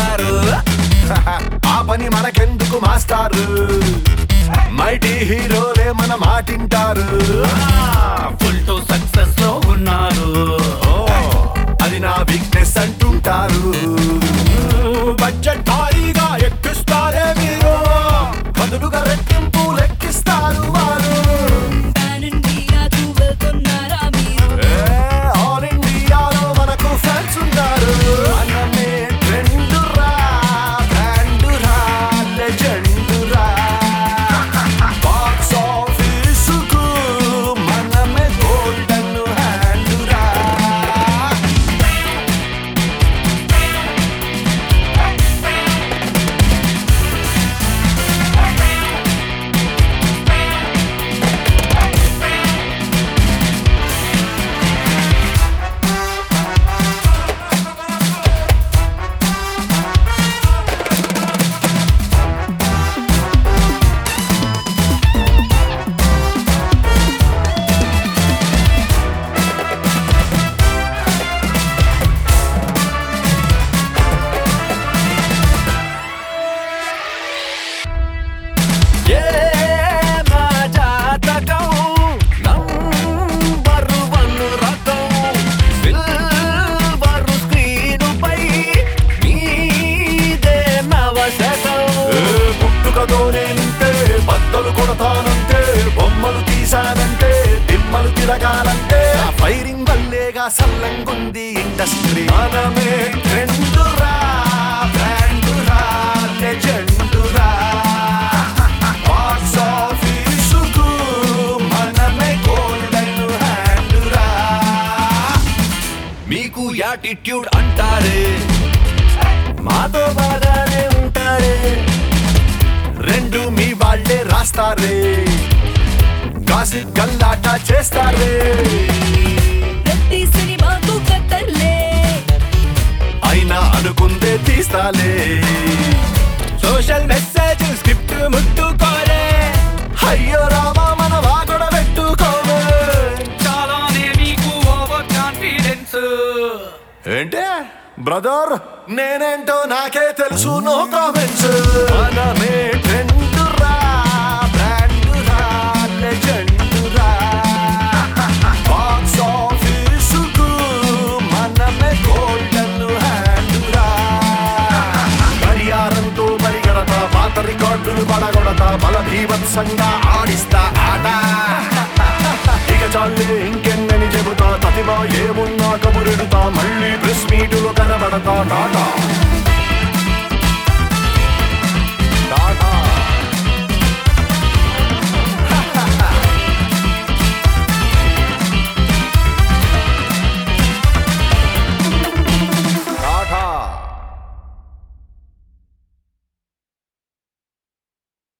అంటారు. ఆ పని మనకెందుకు మాస్టారు, మైటీ హీరోలే మన మాటింటారు. ఫుల్ టు సక్సెస్ లో ఉన్నారు, అది నా వీక్నెస్ అంటుంటారు. బడ్జెట్ భారీగా ఎక్కిస్తారే మీరు, బదులుగా రెట్టింపు లెక్కిస్తారు వారు. ఆల్ ఇండియాలో మనకు ఫ్యాన్స్ ఉన్నారు. మనమే ట్రెండ్ రా, బ్రాండ్ రా, లెజెండ్ రా. బాక్స్ ఆఫీసుకు మనమే గోల్డెన్ హ్యాండ్ రా. బద్దలు కొడతానంటే, బొమ్మలు తీసానంటే, దిమ్మలు తిరగాలంటే, ఫైరింగ్ వల్లేగా సల్లంగుంది ఇండస్ట్రీ. మనమే ట్రెండ్ రా, బ్రాండ్ రా, లెజెండ్ రా. బాక్స్ ఆఫీసుకు మనమే గోల్డెన్ హ్యాండ్ రా. మీకు యాటిట్యూడ్ అంటారే, మాతో బాగానే ఉంటారే, రెండు మీ వాళ్ళే రాస్తారే, గాసిప్ గల్లాట చేస్తారే. ప్రతి సినిమాకు కథలే, అయినా అనుకుందే తీస్తాలే. సోషల్ మెసేజ్ స్క్రిప్ట్ ముట్టుకోలే, అయ్యో రామా మన వాగొడ పెట్టుకోవే. చాలానే మీకు ఓవర్ కాన్ఫిడెన్స్. ఏంటే బ్రదర్, నేనేంటో నాకే తెలుసు, నో కామెంట్స్. మనమే ట్రెండ్ రా, బ్రాండ్ రా, లెజెండ్ రా. బాక్స్ ఆఫీసుకు మనమే గోల్డెన్ హ్యాండ్ రా. పరిహారంతో పరిగెడతా, పాత రికార్డులు పడగొడతా, బల భీభత్సంగా ఆడిస్తా ఆట. ఇక చాలే ఇంకెన్నని చెబుతా, తతిమా ఏమున్నా కబురెడుతా, మళ్ళీ ప్రెస్ మీటులో కనబడతా టాటా.